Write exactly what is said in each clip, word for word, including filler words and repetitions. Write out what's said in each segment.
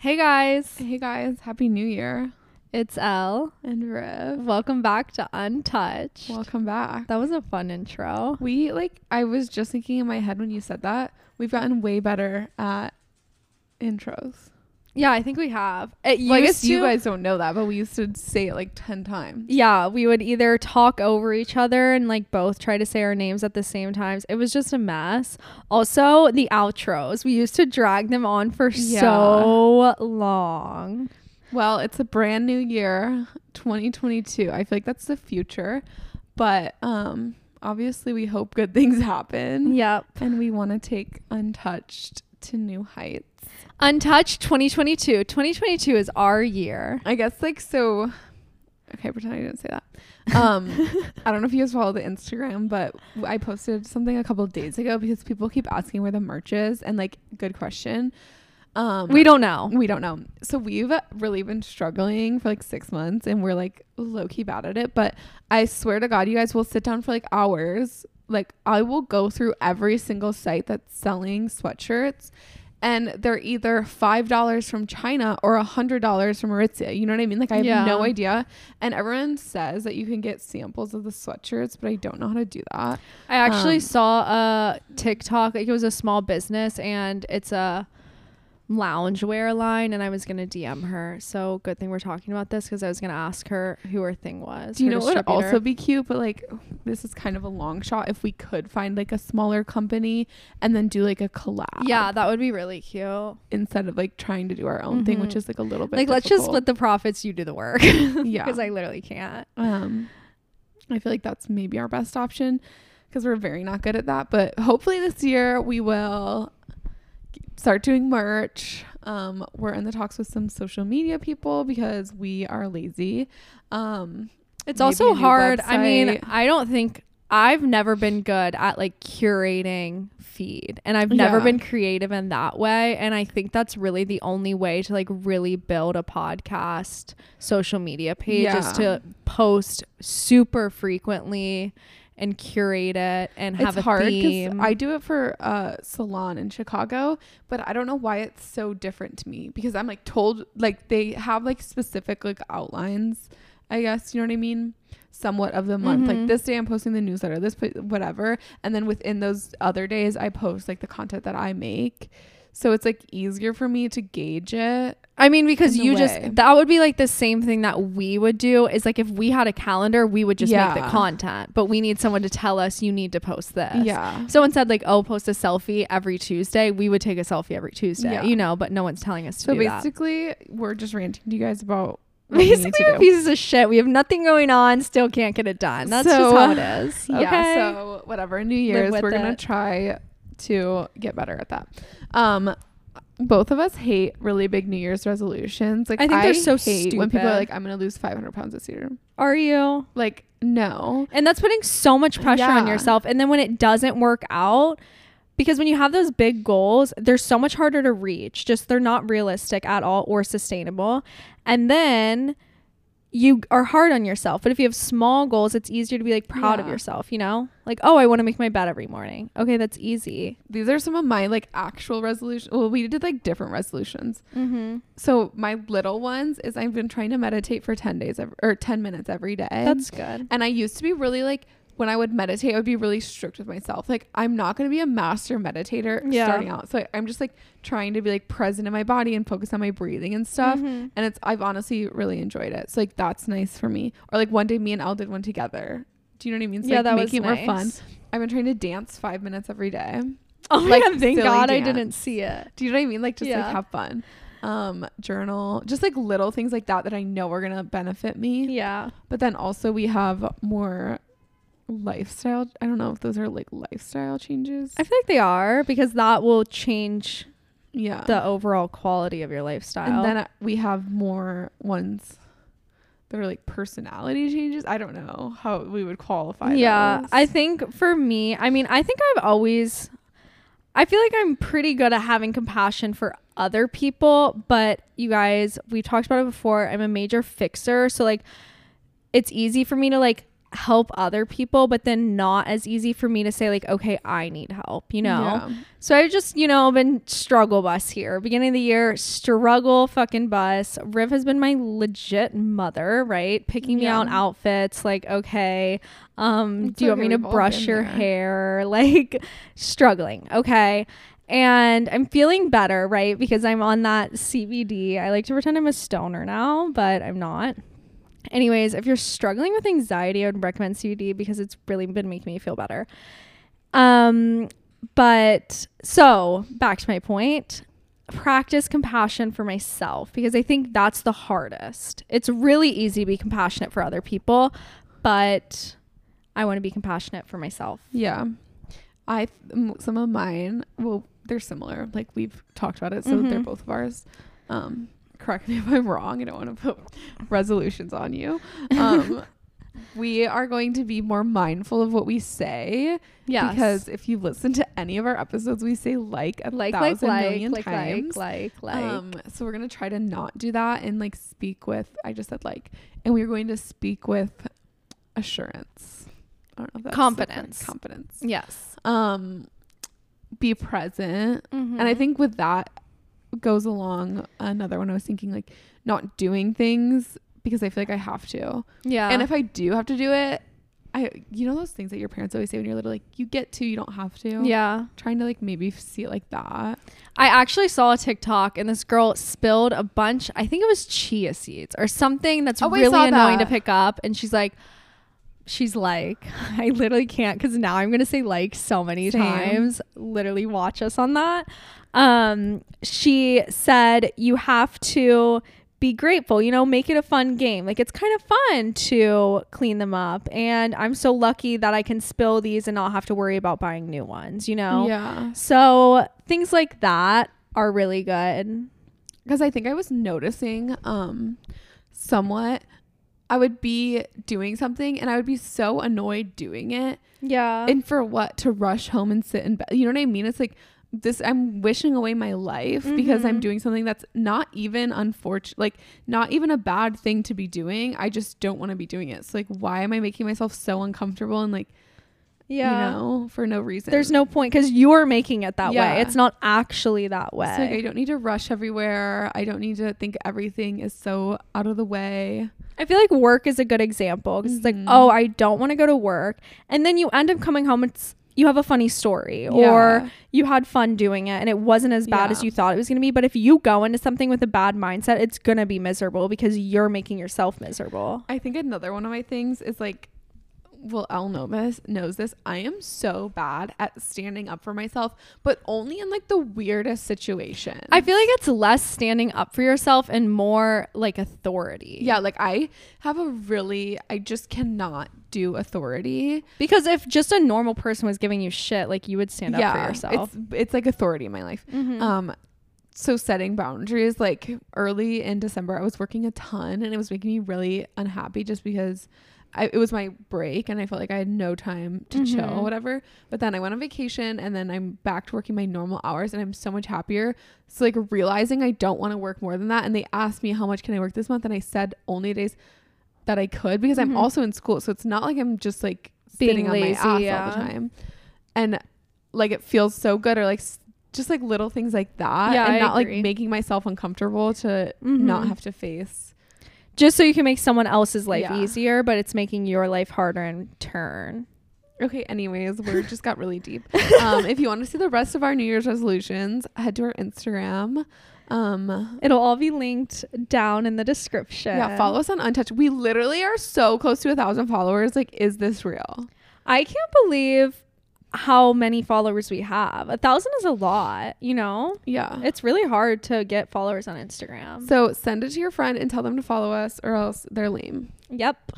Hey guys, Hey guys, happy new year. it's Elle. And Riv. Welcome back to Untouched. Welcome back. That was a fun intro. We like I was just thinking in my head when you said that, we've gotten way better at intros. Yeah, I think we have. It Well, I used guess you to- guys don't know that, but we used to say it like ten times. Yeah, we would either talk over each other and like both try to say our names at the same times. It was just a mess. Also, the outros. We used to drag them on for Yeah. so long. Well, it's a brand new year, twenty twenty-two. I feel like that's the future, but um obviously we hope good things happen. Yep. And we want to take Untouched to new heights. Untouched twenty twenty-two. twenty twenty-two is our year. I guess like so okay, pretend I didn't say that. Um I don't know if you guys follow the Instagram, but I posted something a couple of days ago because people keep asking where the merch is, and like good question. Um We don't know. we don't know. So we've really been struggling for like six months and we're like low key bad at it, but I swear to God, you guys will sit down for like hours. Like I will go through every single site that's selling sweatshirts, and they're either five dollars from China or a hundred dollars from Aritzia. You know what I mean? Like I have Yeah. no idea. And everyone says that you can get samples of the sweatshirts, but I don't know how to do that. I actually Um, saw a TikTok, like it was a small business and it's a loungewear line, and I was gonna D M her. So good thing we're talking about this because I was gonna ask her who her thing was. Do you her know what would distributor. also be cute? But like, this is kind of a long shot. If we could find like a smaller company and then do like a collab. Yeah, that would be really cute. Instead of like trying to do our own thing, which Mhm. is like a little bit Like, let's just difficult. split the profits. You do the work. Yeah. Because I literally can't. Um, I feel like that's maybe our best option because we're very not good at that. But hopefully this year we will start doing merch. Um, we're in the talks with some social media people because we are lazy. Um, It's maybe also a new hard. I mean, website. I don't think I've never been good at like curating feed, and I've never Yeah. been creative in that way. And I think that's really the only way to like really build a podcast social media page is Yeah. to post super frequently and curate it and have it's a hard theme. I do it for a salon in Chicago, but I don't know why it's so different to me because I'm like told like they have like specific like outlines, I guess, you know what I mean, somewhat of the month. Mhm. Like this day I'm posting the newsletter, this po- whatever, and then within those other days I post like the content that I make. So it's like easier for me to gauge it. I mean, because in a you just, way. that would be like the same thing that we would do is like if we had a calendar, we would just make Yeah. the content, but we need someone to tell us you need to post this. Yeah. If someone said like, oh, post a selfie every Tuesday, we would take a selfie every Tuesday, Yeah. you know, but no one's telling us to So do that. basically we're just ranting to you guys about what we need Basically, to we're do. pieces of shit. We have nothing going on, still can't get it done. That's So, just how it is. Okay. Yeah, so whatever. New Year's, with we're gonna it. try to get better at that. Um, both of us hate really big New Year's resolutions. Like I think they're so hate when people are stupid. like, "I'm gonna lose five hundred pounds this year." Are you? Like, no. And that's putting so much pressure on Yeah. yourself. And then when it doesn't work out, because when you have those big goals, they're so much harder to reach. Just they're not realistic at all or sustainable. And then you are hard on yourself. But if you have small goals, it's easier to be like proud of Yeah. yourself, you know? Like, oh, I want to make my bed every morning. Okay, that's easy. These are some of my like actual resolutions. Well, we did like different resolutions. Mm-hmm. So my little ones is I've been trying to meditate for ten days ev- or ten minutes every day. That's good. And I used to be really like, when I would meditate, I would be really strict with myself. Like, I'm not going to be a master meditator Yeah. starting out. So I, I'm just like trying to be like present in my body and focus on my breathing and stuff. Mhm. And it's, I've honestly really enjoyed it. So like, that's nice for me. Or like one day me and Elle did one together. Do you know what I mean? So Yeah, like that was making it more fun. nice. I've been trying to dance five minutes every day. Oh my Like, God, thank silly God I dance. didn't see it. Do you know what I mean? Like just Yeah. like have fun. Um, journal, just like little things like that that I know are going to benefit me. Yeah. But then also we have more lifestyle. I don't know if those are like lifestyle changes. I feel like they are because that will change yeah. the overall quality of your lifestyle. and then uh, we have more ones that are like personality changes. I don't know how we would qualify. yeah, those. I think for me, I mean, I think I've always, I feel like I'm pretty good at having compassion for other people, but you guys, we talked about it before. I'm a major fixer. So like, it's easy for me to like help other people, but then not as easy for me to say like, okay, I need help, you know? Yeah. So I just, you know, been struggle bus here. Beginning of the year, struggle fucking bus. Riv has been my legit mother, right? Picking me Yeah. out outfits. Like, okay, um, It's do you want okay, me to we've all brush been your there. hair? Like, struggling. Okay. And I'm feeling better, right? Because I'm on that C B D. I like to pretend I'm a stoner now, but I'm not. Anyways, if you're struggling with anxiety, I would recommend C B D because it's really been making me feel better. Um, but so back to my point, practice compassion for myself because I think that's the hardest. It's really easy to be compassionate for other people, but I want to be compassionate for myself. Yeah. I, m- some of mine, well, they're similar. Like we've talked about it. So Mhm. they're both of ours. Um, correct me if I'm wrong. I don't want to put resolutions on you. Um, we are going to be more mindful of what we say. Yes. Because if you listen to any of our episodes, we say like a like, like, thousand like, million like, times. like, like, like. Um, so we're going to try to not do that and like speak with, I just said like, and we're going to speak with assurance. I don't know if that's Confidence. the correct- confidence. Yes. Um, be present. Mm-hmm. And I think with that goes along another one I was thinking like not doing things because I feel like I have to. yeah. And if I do have to do it, I, you know, those things that your parents always say when you're little, like you get to, you don't have to. yeah. Trying to like maybe see it like that. I actually saw a TikTok and this girl spilled a bunch, I think it was chia seeds or something that's Oh, I really saw annoying that. to pick up. And she's like, she's like, I literally can't because now I'm going to say like so many Same. times. Literally watch us on that. Um, she said you have to be grateful, you know, make it a fun game. Like it's kind of fun to clean them up. And I'm so lucky that I can spill these and not have to worry about buying new ones, you know? Yeah. So things like that are really good. Because I think I was noticing um somewhat I would be doing something and I would be so annoyed doing it. Yeah. And for what? To rush home and sit in bed. You know what I mean? It's like this, I'm wishing away my life because I'm Mhm. doing something that's not even unfortunate, like not even a bad thing to be doing. I just don't want to be doing it. So like, why am I making myself so uncomfortable and like, yeah. you know, for no reason? There's no point because you're making it that Yeah. way. It's not actually that way. So like, I don't need to rush everywhere. I don't need to think everything is so out of the way. I feel like work is a good example because it's like, Mhm. oh, I don't want to go to work. And then you end up coming home. It's, you have a funny story or Yeah. you had fun doing it and it wasn't as bad Yeah. as you thought it was going to be. But if you go into something with a bad mindset, it's going to be miserable because you're making yourself miserable. I think another one of my things is like, well, Elle knows this, knows this. I am so bad at standing up for myself, but only in like the weirdest situations. I feel like it's less standing up for yourself and more like authority. Yeah, like I have a really, I just cannot do authority. Because if just a normal person was giving you shit, like you would stand yeah, up for yourself. It's, it's like authority in my life. Mhm. Um, so setting boundaries, like early in December, I was working a ton and it was making me really unhappy just because I, it was my break and I felt like I had no time to Mhm. chill or whatever. But then I went on vacation and then I'm back to working my normal hours and I'm so much happier. So like realizing I don't want to work more than that. And they asked me how much can I work this month? And I said only days that I could because Mhm. I'm also in school. So it's not like I'm just like Being sitting on lazy, my ass yeah. all the time. And like it feels so good or like s- just like little things like that. Yeah, and I not agree. like making myself uncomfortable to not Mhm. have to face. Just so you can make someone else's life Yeah. easier, but it's making your life harder in turn. Okay, anyways, we just got really deep. Um, if you want to see the rest of our New Year's resolutions, head to our Instagram. Um, It'll all be linked down in the description. yeah, follow us on Untouched. We literally are so close to a thousand followers. Like, is this real? I can't believe how many followers we have. A thousand is a lot, you know? Yeah. It's really hard to get followers on Instagram. So send it to your friend and tell them to follow us or else they're lame. Yep.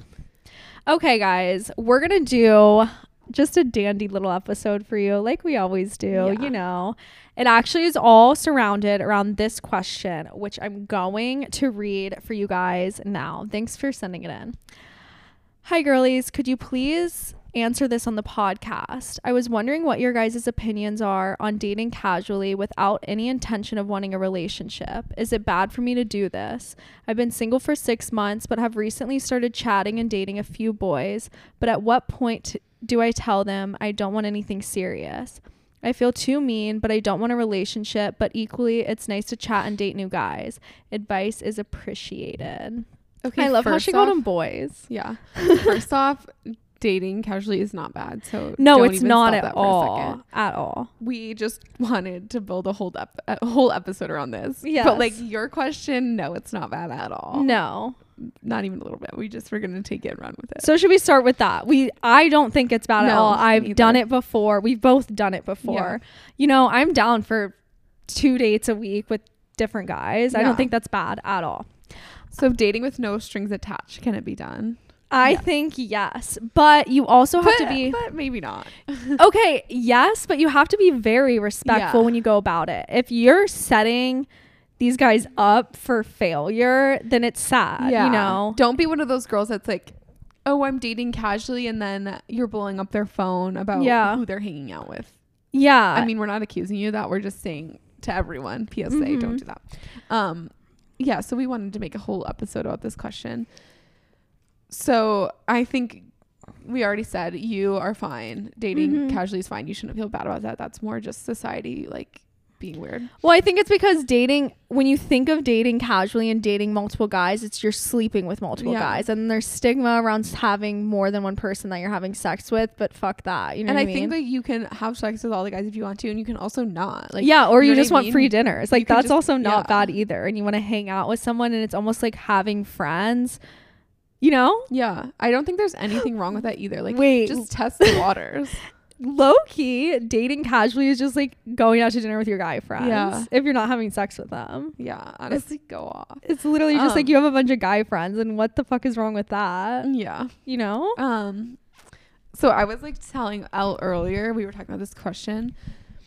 Okay, guys, we're going to do just a dandy little episode for you like we always do, Yeah. you know. It actually is all surrounded around this question, which I'm going to read for you guys now. Thanks for sending it in. Hi, girlies. Could you please answer this on the podcast. I was wondering what your guys' opinions are on dating casually without any intention of wanting a relationship. Is it bad for me to do this? I've been single for six months, but have recently started chatting and dating a few boys. But at what point do I tell them I don't want anything serious? I feel too mean, but I don't want a relationship. But equally, it's nice to chat and date new guys. Advice is appreciated. Okay, I love how she off, called them boys. Yeah. First off, dating casually is not bad. So no, don't it's even not stop at that for a all. second. At all. We just wanted to build a whole ep- a whole episode around this. Yes. But like your question, no, it's not bad at all. No. Not even a little bit. We just were gonna take it and run with it. So should we start with that? We I don't think it's bad No, at all. I've neither. done it before. We've both done it before. Yeah. You know, I'm down for two dates a week with different guys. I Yeah. don't think that's bad at all. So dating with no strings attached, can it be done? I Yeah. think yes. But you also have but, to be but maybe not. okay, yes, but you have to be very respectful Yeah. when you go about it. If you're setting these guys up for failure, then it's sad, you know? Don't be one of those girls that's like, oh, I'm dating casually, and then you're blowing up their phone about Yeah. who they're hanging out with. Yeah. I mean, we're not accusing you of that. We're just saying to everyone, P S A, Mhm. don't do that. Um, yeah, so we wanted to make a whole episode about this question. So I think we already said you are fine. Dating Mhm. casually is fine. You shouldn't feel bad about that. That's more just society, like, being weird. Well, I think it's because dating, when you think of dating casually and dating multiple guys, it's you're sleeping with multiple Yeah. guys, and there's stigma around having more than one person that you're having sex with. But fuck that, you know And what I I mean? think like you can have sex with all the guys if you want to, and you can also not. Like, yeah, or you you, know what just I want mean? free dinners. Like You could that's just- also not yeah. bad either. And you want to hang out with someone, and it's almost like having friends. You know, Yeah, I don't think there's anything wrong with that either. Like, Wait. just test the waters. low key dating casually is just like going out to dinner with your guy friends. Yeah. If you're not having sex with them, Yeah, honestly, go off. it's literally just like Um, you have a bunch of guy friends, and what the fuck is wrong with that? Yeah. You know? Um, so I was like telling Elle earlier, we were talking about this question.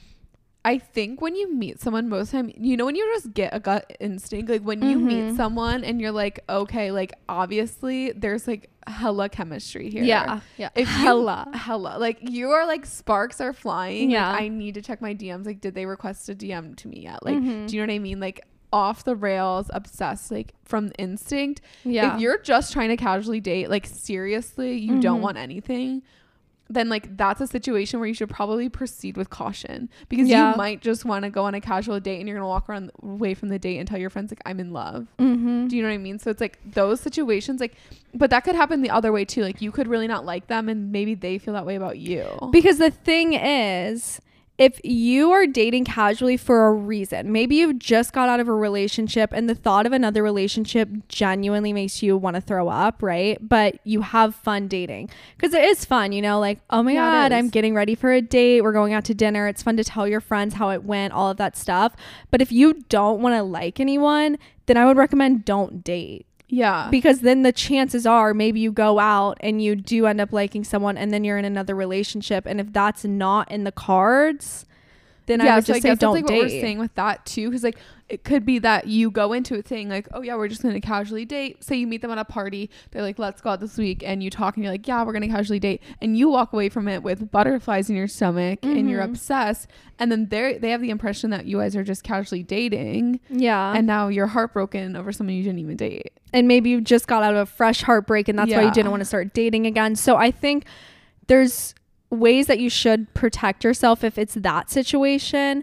I think when you meet someone, most time, you know, when you just get a gut instinct, like when you Mhm. meet someone and you're like, okay, like obviously there's like hella chemistry here. Yeah. Yeah. If you- Hella. hella, like you are like sparks are flying. Yeah. Like, I need to check my D Ms. Like, did they request a D M to me yet? Like, Mhm. do you know what I mean? Like off the rails, obsessed, like from instinct. Yeah. If you're just trying to casually date, like seriously, you don't Mhm. want anything, then like that's a situation where you should probably proceed with caution, because Yeah. you might just want to go on a casual date and you're gonna walk around away from the date and tell your friends like I'm in love. Mm-hmm. Do you know what I mean? So it's like those situations, like, but that could happen the other way too. Like you could really not like them and maybe they feel that way about you. Because the thing is, if you are dating casually for a reason, maybe you've just got out of a relationship and the thought of another relationship genuinely makes you want to throw up, right? But you have fun dating, because it is fun, you know, like, oh my Yeah, it God, I'm is. getting ready for a date. We're going out to dinner. It's fun to tell your friends how it went, all of that stuff. But if you don't want to like anyone, then I would recommend don't date. Yeah. Because then the chances are maybe you go out and you do end up liking someone, and then you're in another relationship. And if that's not in the cards, then I would so just say guess don't that's like date. what we're saying with that too, because like it could be that you go into it saying like, oh yeah, we're just gonna casually date. Say you meet them at a party, they're like, let's go out this week, and you talk and you're like, yeah, we're gonna casually date, and you walk away from it with butterflies in your stomach and you're Mhm. obsessed, and then they they have the impression that you guys are just casually dating, Yeah. and now you're heartbroken over someone you didn't even date. And maybe you just got out of a fresh heartbreak, and that's why Yeah. you didn't want to start dating again. So I think there's ways that you should protect yourself if it's that situation.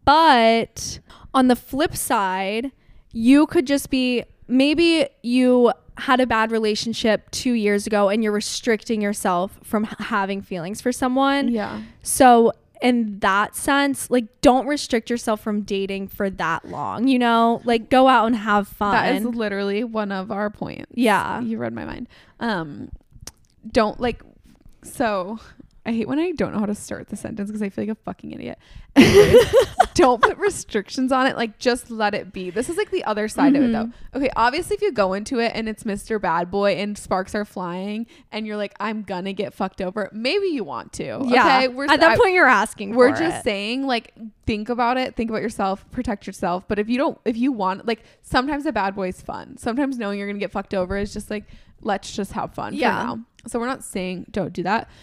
But on the flip side, you could just be, maybe you had a bad relationship two years ago and you're restricting yourself from h- having feelings for someone. Yeah. So in that sense, like, don't restrict yourself from dating for that long, you know, like go out and have fun. That is literally one of our points. Yeah. You read my mind. Um, don't like, so I hate when I don't know how to start the sentence because I feel like a fucking idiot. Anyways, don't put restrictions on it. Like, just let it be. This is like the other side of it though. Okay, obviously if you go into it and it's Mister Bad Boy and sparks are flying and you're like, I'm gonna get fucked over, maybe you want to. Yeah. Okay? We're, At that I- point, you're asking we're for just it. saying, like, think about it, think about yourself, protect yourself. But if you don't, if you want, like, sometimes a bad boy is fun. Sometimes knowing you're gonna get fucked over is just like, let's just have fun Yeah. for now. So we're not saying don't do that.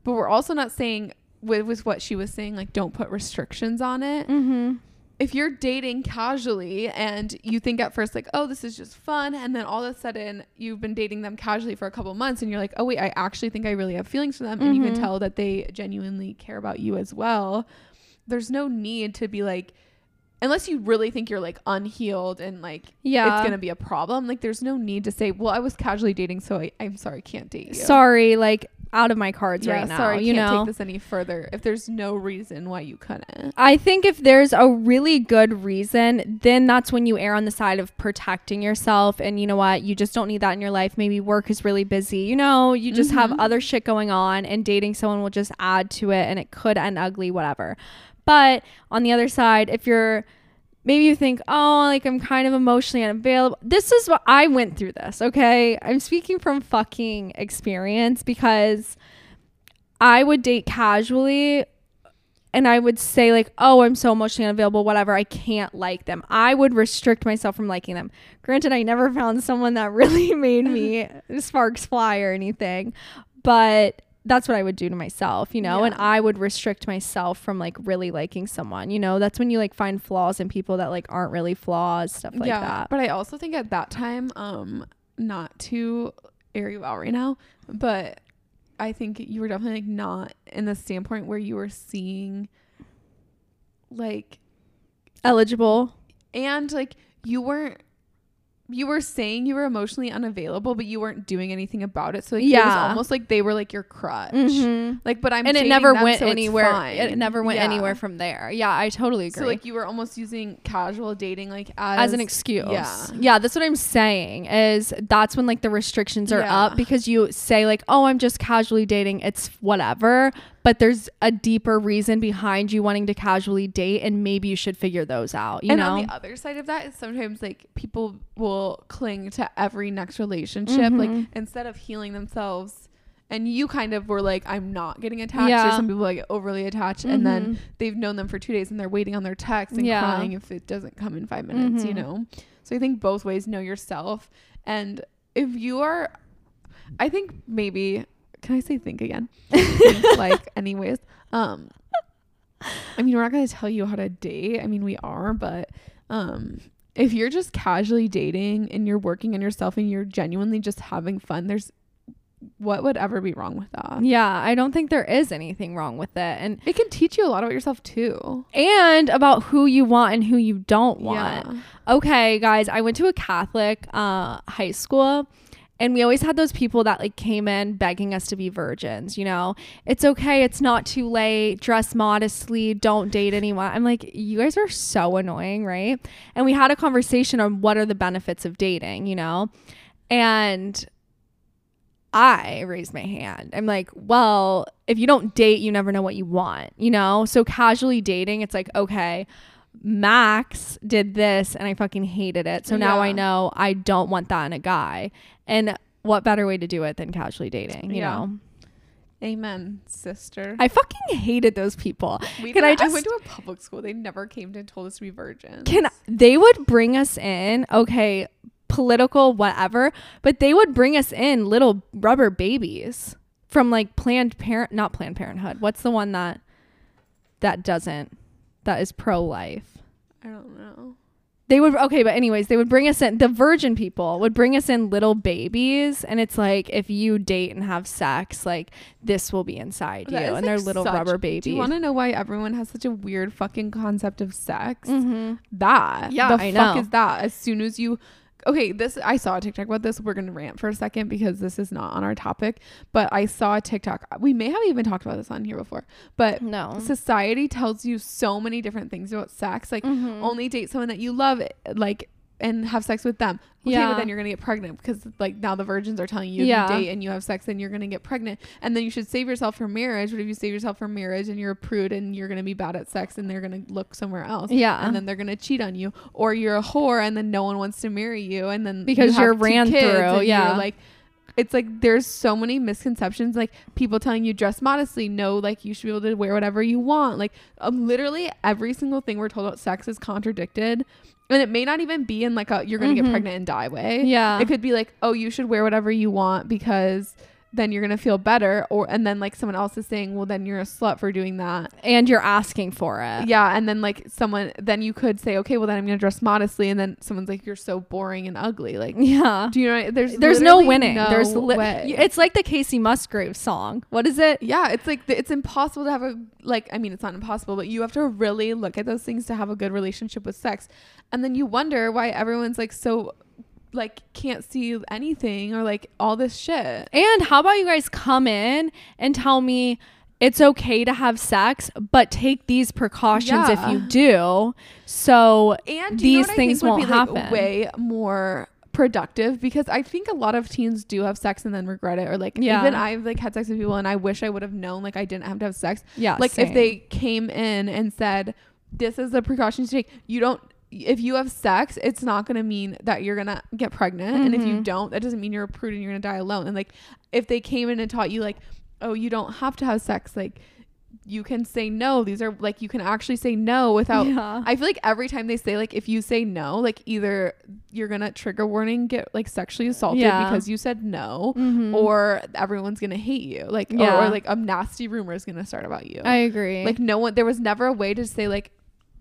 but we're also not saying with, with what she was saying, like, don't put restrictions on it. Mm-hmm. If you're dating casually and you think at first like, oh, this is just fun, and then all of a sudden you've been dating them casually for a couple months and you're like, oh wait, I actually think I really have feelings for them, mm-hmm. and you can tell that they genuinely care about you as well, there's no need to be like, unless you really think you're like unhealed and like yeah. it's gonna be a problem, like there's no need to say, well, I was casually dating, so I, I'm sorry, can't date you. Sorry, like out of my cards yeah, right now. Sorry, you can't know, take this any further. If there's no reason why you couldn't. I think if there's a really good reason, then that's when you err on the side of protecting yourself. And you know what? You just don't need that in your life. Maybe work is really busy. You know, you just mm-hmm. have other shit going on, and dating someone will just add to it, and it could end ugly, whatever. But on the other side, if you're maybe you think, oh, like I'm kind of emotionally unavailable. This is what I went through this. Okay. I'm speaking from fucking experience, because I would date casually and I would say like, oh, I'm so emotionally unavailable, whatever, I can't like them. I would restrict myself from liking them. Granted, I never found someone that really made me sparks fly or anything, but that's what I would do to myself, you know, yeah. and I would restrict myself from like really liking someone, you know. That's when you like find flaws in people that like aren't really flaws, stuff like yeah, that. But I also think at that time, um, not to air you out right now, but I think you were definitely like not in the standpoint where you were seeing like eligible, and like you weren't you were saying you were emotionally unavailable, but you weren't doing anything about it. So like, yeah, it was almost like they were like your crutch. Mm-hmm. Like, but I'm and it never them, went so anywhere. It never went yeah. anywhere from there. Yeah, I totally agree. So like you were almost using casual dating like as, as an excuse. Yeah, yeah, that's what I'm saying. Is that's when like the restrictions are yeah. up, because you say like, oh, I'm just casually dating. It's whatever. But there's a deeper reason behind you wanting to casually date, and maybe you should figure those out, you and know? On the other side of that is sometimes like people will cling to every next relationship, mm-hmm. like instead of healing themselves. And you kind of were like, I'm not getting attached. Yeah. Or some people like overly attached, mm-hmm. and then they've known them for two days and they're waiting on their text and yeah. crying if it doesn't come in five minutes, mm-hmm. you know? So I think both ways, know yourself. And if you are, I think maybe... Can I say think again? Think, like, anyways. Um, I mean, we're not going to tell you how to date. I mean, we are, but um, if you're just casually dating and you're working on yourself and you're genuinely just having fun, there's what would ever be wrong with that? Yeah, I don't think there is anything wrong with it. And it can teach you a lot about yourself too. And about who you want and who you don't want. Yeah. Okay, guys, I went to a Catholic uh, high school. And we always had those people that like came in begging us to be virgins, you know, it's okay. It's not too late. Dress modestly. Don't date anyone. I'm like, you guys are so annoying. Right. And we had a conversation on what are the benefits of dating, you know, and I raised my hand. I'm like, well, if you don't date, you never know what you want, you know, so casually dating, it's like, okay, Max did this and I fucking hated it. So yeah. now I know I don't want that in a guy. And what better way to do it than casually dating, you yeah. know? Amen, sister. I fucking hated those people. We can I just I went to a public school. They never came to and told us to be virgins. Can they would bring us in, okay, political, whatever, but they would bring us in little rubber babies from like Planned Parent, not Planned Parenthood. What's the one that that doesn't? That is pro-life. I don't know. They would, okay, but anyways, they would bring us in, the virgin people would bring us in little babies, and it's like, if you date and have sex, like, this will be inside that you, and like they're little such, rubber babies. Do you want to know why everyone has such a weird fucking concept of sex? Mm-hmm. That. Yeah, the I fuck know. is that? As soon as you... Okay, this I saw a TikTok about this. We're going to rant for a second because this is not on our topic. But I saw a TikTok. We may have even talked about this on here before. But no. Society tells you so many different things about sex. Like, mm-hmm. only date someone that you love, like, and have sex with them. Okay, yeah. but then you're going to get pregnant because, like, now the virgins are telling you yeah. if you date and you have sex, then you're going to get pregnant. And then you should save yourself for marriage. But if you save yourself for marriage and you're a prude and you're going to be bad at sex and they're going to look somewhere else. Yeah. And then they're going to cheat on you. Or you're a whore and then no one wants to marry you. And then because you you're ran through. Yeah. Like, it's like there's so many misconceptions, like people telling you dress modestly. No, like you should be able to wear whatever you want. Like um, literally every single thing we're told about sex is contradicted. And it may not even be in like a you're going to mm-hmm. get pregnant and die way. Yeah. It could be like, oh, you should wear whatever you want because then you're gonna feel better, or and then like someone else is saying, well, then you're a slut for doing that, and you're asking for it. Yeah, and then like someone, then you could say, okay, well then I'm gonna dress modestly, and then someone's like, you're so boring and ugly. Like, yeah, do you know? There's there's no literally winning. No there's li- way. It's like the Casey Musgraves song. What is it? Yeah, it's like the, it's impossible to have a like. I mean, it's not impossible, but you have to really look at those things to have a good relationship with sex, and then you wonder why everyone's like so. Like can't see anything or like all this shit. And how about you guys come in and tell me it's okay to have sex, but take these precautions Yeah. if you do, so And these you know what things I think won't would be, like, happen. way more productive, because I think a lot of teens do have sex and then regret it, or like Yeah. even I've like had sex with people and I wish I would have known like I didn't have to have sex. Yeah, like same. if they came in and said, this is the precautions to take, you don't, if you have sex, it's not going to mean that you're going to get pregnant. Mm-hmm. And if you don't, that doesn't mean you're a prude and you're going to die alone. And like, if they came in and taught you like, oh, you don't have to have sex. Like you can say no. These are like, you can actually say no without, Yeah. I feel like every time they say like, if you say no, like either you're going to trigger warning, get like sexually assaulted Yeah. because you said no, Mm-hmm. or everyone's going to hate you. Like, Yeah. or, or like a nasty rumor is going to start about you. I agree. Like no one, there was never a way to say like,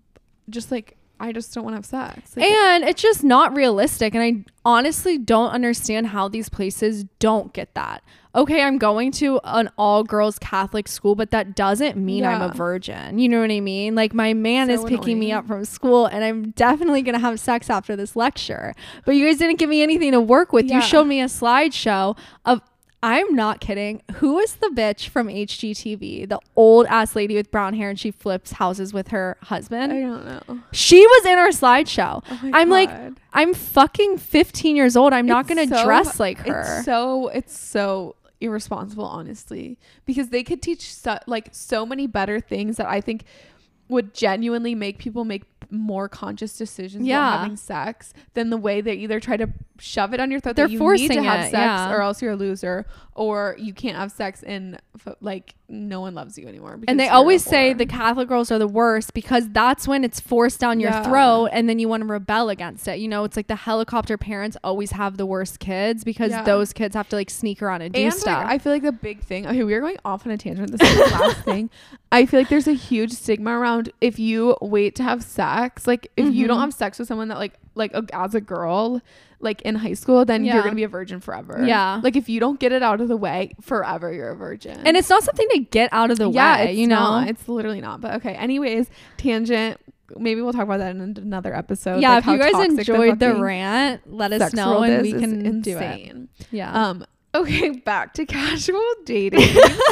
just like, I just don't want to have sex. Like, and it's just not realistic. And I honestly don't understand how these places don't get that. Okay, I'm going to an all girls Catholic school, but that doesn't mean Yeah. I'm a virgin. You know what I mean? Like my man So is picking me annoying. up from school and I'm definitely going to have sex after this lecture. But you guys didn't give me anything to work with. Yeah. You showed me a slideshow of, I'm not kidding. Who is the bitch from H G T V? The old ass lady with brown hair and she flips houses with her husband. I don't know. She was in our slideshow. Oh my I'm like, God. I'm fucking fifteen years old. I'm not It's going to so- dress like her. It's so it's so irresponsible, honestly, because they could teach so, like so many better things that I think would genuinely make people make more conscious decisions Yeah. about having sex than the way they either try to shove it on your throat They're that you forcing need to have it, sex yeah. or else you're a loser, or you can't have sex and f- like no one loves you anymore. And they because you're a always say whore. the Catholic girls are the worst because that's when it's forced down your Yeah. throat and then you want to rebel against it. You know, it's like the helicopter parents always have the worst kids because Yeah. those kids have to like sneak around and do and stuff. like, I feel like the big thing, okay, we are going off on a tangent. This is the last thing. I feel like there's a huge stigma around if you wait to have sex, like if you don't Mhm. have sex with someone that like like a, as a girl like in high school, then Yeah. you're gonna be a virgin forever. Yeah. Like if you don't get it out of the way, forever you're a virgin. and it's not something to get out of the yeah, way, it's you know? not. It's literally not. But okay, anyways, tangent. Maybe we'll talk about that in another episode. Yeah, like if how you guys toxic enjoyed the fucking rant, let us sex know world and is. we It's can do it. insane. Yeah. Um, okay, back to casual dating.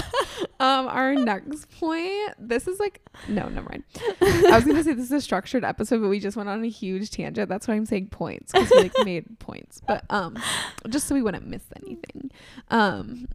um, our next point. This is like no, never mind. I was gonna say this is a structured episode, but we just went on a huge tangent. That's why I'm saying points, because we like made points. But um, just so we wouldn't miss anything. Um,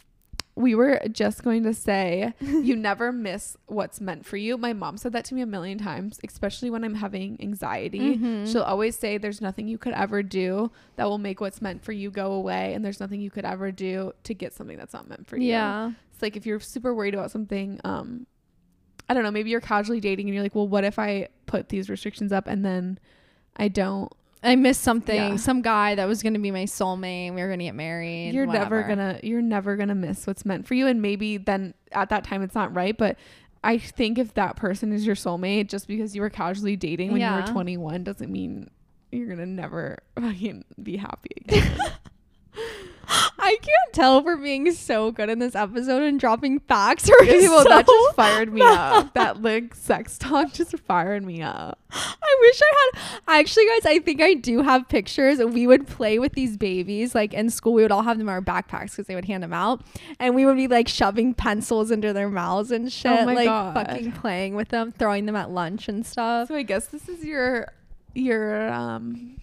we were just going to say you never miss what's meant for you. My mom said that to me a million times, especially when I'm having anxiety. Mhm. She'll always say there's nothing you could ever do that will make what's meant for you go away, and there's nothing you could ever do to get something that's not meant for you. Yeah. It's like if you're super worried about something, um I don't know, maybe you're casually dating and you're like, well, what if I put these restrictions up and then I don't I missed something. Yeah. Some guy that was going to be my soulmate. We were going to get married. you're never whatever. gonna you're never gonna miss what's meant for you. And maybe then at that time it's not right, but I think if that person is your soulmate, just because you were casually dating when you Yeah. were twenty-one doesn't mean you're gonna never fucking be happy again. I can't tell if we're being so good in this episode and dropping facts or Okay, well, so that just fired me up. That like sex talk just fired me up. I wish I had. Actually, guys, I think I do have pictures. We would play with these babies. Like in school, we would all have them in our backpacks because they would hand them out. And we would be like shoving pencils into their mouths and shit. Oh my like God. fucking playing with them, throwing them at lunch and stuff. So I guess this is your your um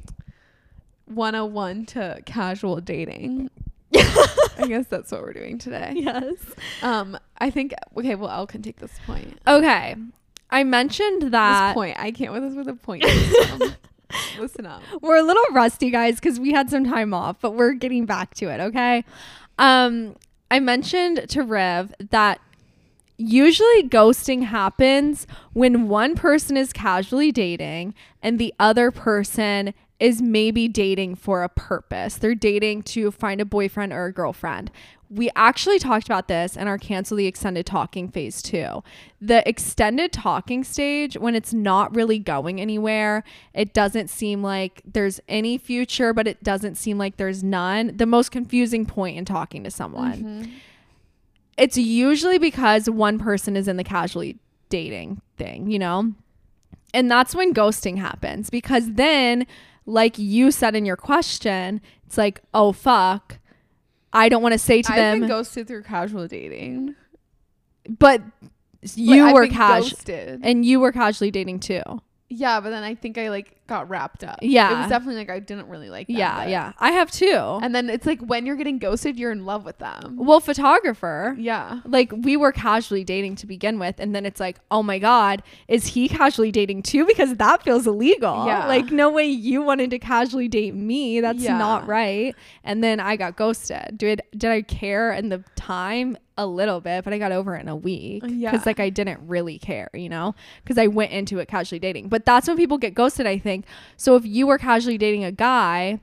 one oh one to casual dating. I guess that's what we're doing today. Yes. Um, I think okay. Well, Elle can take this point. Okay. I mentioned that. This point, I can't with this with a point. system. Listen up. We're a little rusty, guys, because we had some time off, but we're getting back to it. Okay. Um, I mentioned to Riv that usually ghosting happens when one person is casually dating and the other person is maybe dating for a purpose. They're dating to find a boyfriend or a girlfriend. We actually talked about this in our cancel the extended talking phase too. The extended talking stage, when it's not really going anywhere, it doesn't seem like there's any future, but it doesn't seem like there's none. The most confusing point in talking to someone. Mm-hmm. It's usually because one person is in the casually dating thing, you know? And that's when ghosting happens, because then, like you said in your question, it's like, oh, fuck. I don't want to say to I've them. I've been ghosted through casual dating. But you like, were casual. And you were casually dating too. Yeah, but then I think I like got wrapped up. Yeah. It was definitely like I didn't really like them. Yeah, yeah. I have too. And then it's like when you're getting ghosted, you're in love with them. Well, photographer. Yeah. Like we were casually dating to begin with. And then it's like, oh my God, is he casually dating too? Because that feels illegal. Yeah. Like no way you wanted to casually date me. That's yeah. not right. And then I got ghosted. Did, did I care in the time? A little bit, but I got over it in a week. Yeah. Because like I didn't really care, you know, because I went into it casually dating. But that's when people get ghosted, I think. So if you were casually dating a guy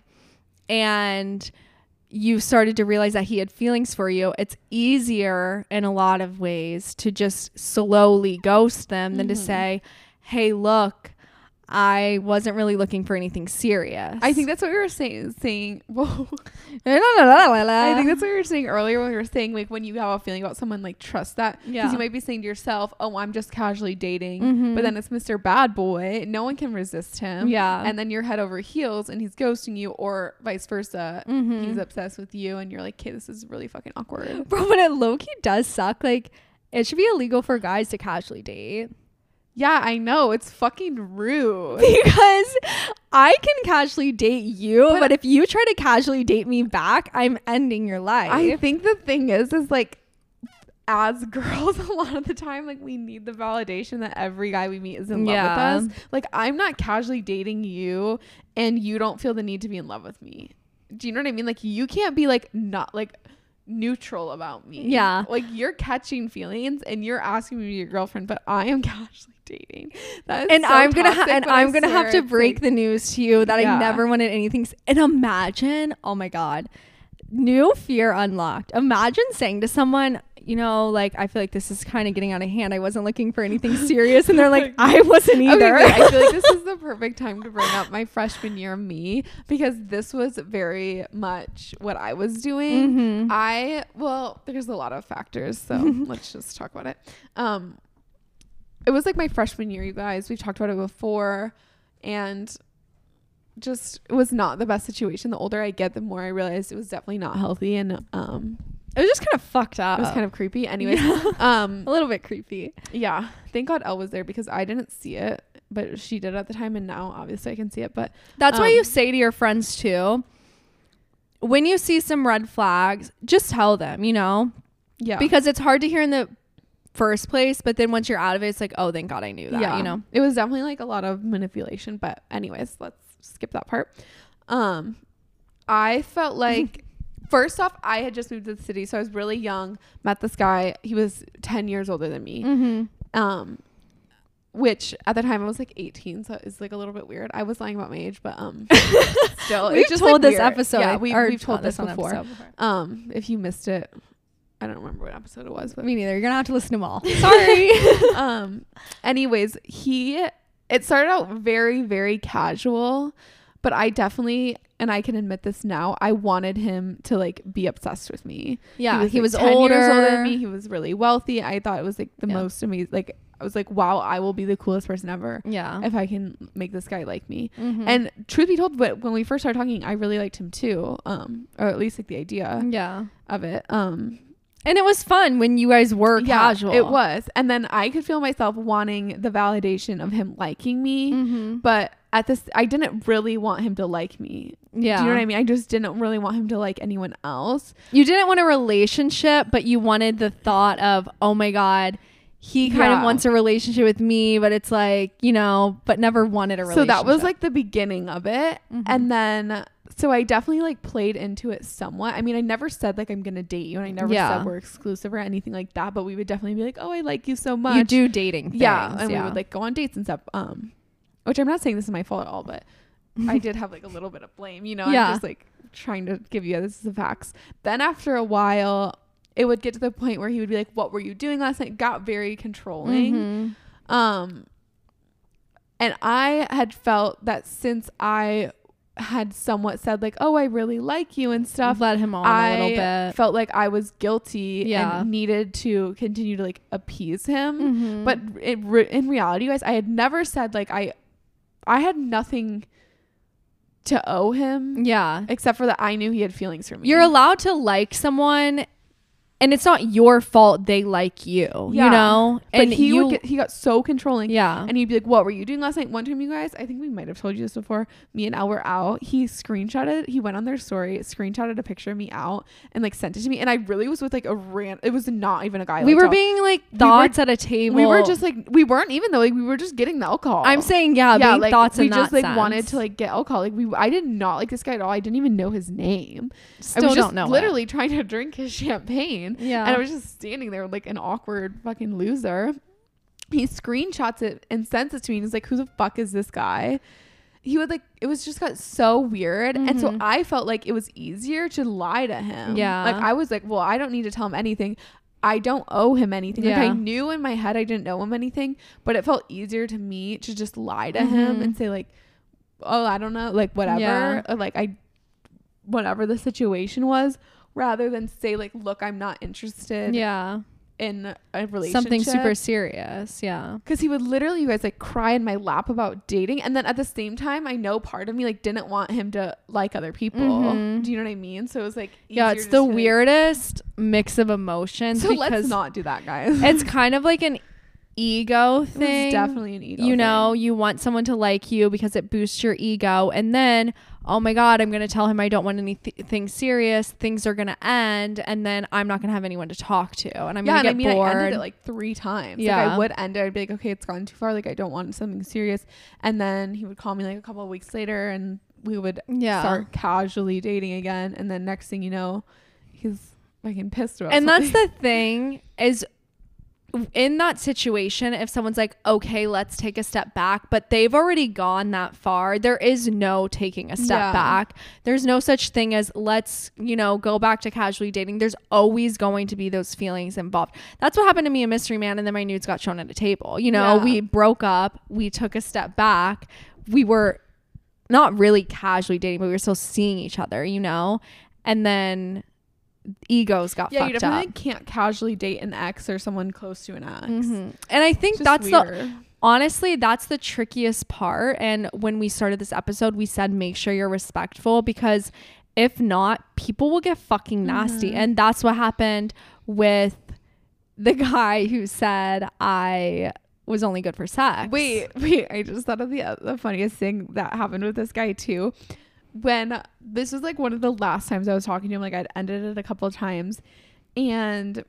and you started to realize that he had feelings for you, it's easier in a lot of ways to just slowly ghost them mm-hmm. than to say, hey, look, I wasn't really looking for anything serious. I think that's what we were saying. Saying, whoa. I think that's what we were saying earlier when we were saying, like, when you have a feeling about someone, like, trust that. Because yeah. you might be saying to yourself, oh, I'm just casually dating. Mm-hmm. But then it's Mister Bad Boy. No one can resist him. Yeah. And then you're head over heels and he's ghosting you, or vice versa. Mm-hmm. He's obsessed with you and you're like, okay, this is really fucking awkward. Bro, but it low-key does suck. Like, it should be illegal for guys to casually date. Yeah, I know. It's fucking rude. Because I can casually date you, but, but if you try to casually date me back, I'm ending your life. I think the thing is, is like, as girls, a lot of the time, like, we need the validation that every guy we meet is in love yeah. with us. Like, I'm not casually dating you and you don't feel the need to be in love with me. Do you know what I mean? Like, you can't be like, not like neutral about me. Yeah. Like, you're catching feelings and you're asking me to be your girlfriend, but I am casually dating. That is and so I'm gonna toxic, ha- and I I'm gonna have to break like, the news to you that yeah. I never wanted anything. S- and imagine, oh my God, new fear unlocked. Imagine saying to someone, you know, like, I feel like this is kind of getting out of hand. I wasn't looking for anything serious. And they're like, I wasn't either. Okay, wait, I feel like this is the perfect time to bring up my freshman year me, because this was very much what I was doing. Mm-hmm. I, well, there's a lot of factors, so let's just talk about it. Um, it was like my freshman year, you guys. We've talked about it before, and just, it was not the best situation. The older I get, the more I realized it was definitely not healthy, and um it was just kind of fucked up. It was kind of creepy. Anyways, yeah. um, a little bit creepy. Yeah. Thank God Elle was there, because I didn't see it, but she did at the time, and now obviously I can see it. But that's um, why you say to your friends too, when you see some red flags, just tell them, you know? Yeah. Because it's hard to hear in the first place, but then once you're out of it, it's like, oh, thank God I knew that, yeah. you know? It was definitely like a lot of manipulation, but anyways, let's skip that part. Um, I felt like, first off, I had just moved to the city, so I was really young, met this guy. He was ten years older than me. Mm-hmm. Um, which at the time I was like eighteen, so it's like a little bit weird. I was lying about my age, but um, still, we've it's just told like this weird. episode. Yeah, we, or we've told this on before. episode before. Um, if you missed it, I don't remember what episode it was, but me neither. You're gonna have to listen to them all. Sorry. um, anyways, he it started out very, very casual, but I definitely, and I can admit this now, I wanted him to like be obsessed with me. Yeah, he was, he like, was ten older. years older than me. He was really wealthy. I thought it was like the Yeah. most amazing. Like, I was like, wow, I will be the coolest person ever. Yeah. If I can make this guy like me. Mm-hmm. And truth be told, but when we first started talking, I really liked him too. Um, or at least like the idea yeah. of it. Um, and it was fun when you guys were yeah, casual. It was. And then I could feel myself wanting the validation of him liking me. Mm-hmm. But at this, I didn't really want him to like me. Yeah. Do you know what I mean? I just didn't really want him to like anyone else. You didn't want a relationship, but you wanted the thought of, oh my God, he kind Yeah. of wants a relationship with me, but it's like, you know, but never wanted a relationship. So that was like the beginning of it. Mm-hmm. And then, so I definitely like played into it somewhat. I mean, I never said like I'm going to date you, and I never Yeah. said we're exclusive or anything like that, but we would definitely be like, oh, I like you so much. You do dating things. Yeah. And yeah. we would like go on dates and stuff. Um, which I'm not saying this is my fault at all, but I did have like a little bit of blame, you know. Yeah. I'm just like trying to give you this is the facts. Then after a while, it would get to the point where he would be like, what were you doing last night? Got very controlling. Mm-hmm. Um, and I had felt that since I had somewhat said like, oh, I really like you and stuff, Let him on I a little bit. felt like I was guilty Yeah. and needed to continue to like appease him. Mm-hmm. But it, re- in reality, you guys, I had never said like I, I had nothing to owe him yeah. except for that I knew he had feelings for me. You're allowed to like someone, and it's not your fault they like you, Yeah. you know? But And he you, would get, he got so controlling. yeah. And he'd be like, what were you doing last night? One time, you guys, I think we might have told you this before. Me and Elle were out. He screenshotted, he went on their story, screenshotted a picture of me out and like sent it to me. And I really was with like a rant. It was not even a guy. I we liked were all- being like We thoughts were- at a table. We were just like, we weren't even though, like we were just getting the alcohol. I'm saying, yeah, yeah, being like thoughts we in just that like sense. wanted to like get alcohol. Like we, I did not like this guy at all. I didn't even know his name. Still I was don't just know. literally trying to drink his champagne. Yeah. And I was just standing there like an awkward fucking loser. He screenshots it and sends it to me and he's like, who the fuck is this guy? He would like, it was just got so weird. And so Mhm. I felt like it was easier to lie to him. Yeah. Like I was like, well, I don't need to tell him anything. I don't owe him anything. Like Yeah. I knew in my head I didn't owe him anything, but it felt easier to me to just lie to him Mhm. and say like, oh, I don't know, like whatever. Yeah. Or, like I, whatever the situation was, rather than say like, look, I'm not interested yeah. in a relationship. Something super serious. Yeah. Because he would literally, you guys, like cry in my lap about dating, and then at the same time, I know part of me like didn't want him to like other people. Mhm. Do you know what I mean? So it was like, Yeah, easier it's just the to, like- weirdest mix of emotions. So because let's not do that, guys. it's kind of like an ego thing. It's definitely an ego. You know, thing. you want someone to like you because it boosts your ego, and then, oh my god, I'm gonna tell him I don't want anything serious. Things are gonna end, and then I'm not gonna have anyone to talk to, and I'm yeah, gonna and get I mean, bored. I ended it like three times. Like Yeah. I would end it. I'd be like, okay, it's gone too far. Like I don't want something serious. And then he would call me like a couple of weeks later, and we would yeah, start casually dating again. And then next thing you know, he's fucking pissed about. and something. that's the thing is, in that situation, if someone's like, okay, let's take a step back, but they've already gone that far, there is no taking a step Yeah. back. There's no such thing as let's, you know, go back to casually dating. There's always going to be those feelings involved. That's what happened to me in Mystery Man, and then my nudes got shown at a table. You know, Yeah. we broke up, we took a step back, we were not really casually dating, but we were still seeing each other, you know, and then egos got yeah, you fucked definitely up. can't casually date an ex or someone close to an ex. Mhm. And I think It's just that's the weird. honestly that's the trickiest part. And when we started this episode, we said make sure you're respectful, because if not, people will get fucking nasty. Mhm. And that's what happened with the guy who said I was only good for sex. Wait, wait. I just thought of the uh, the funniest thing that happened with this guy too. When this was like one of the last times I was talking to him, like I'd ended it a couple of times, and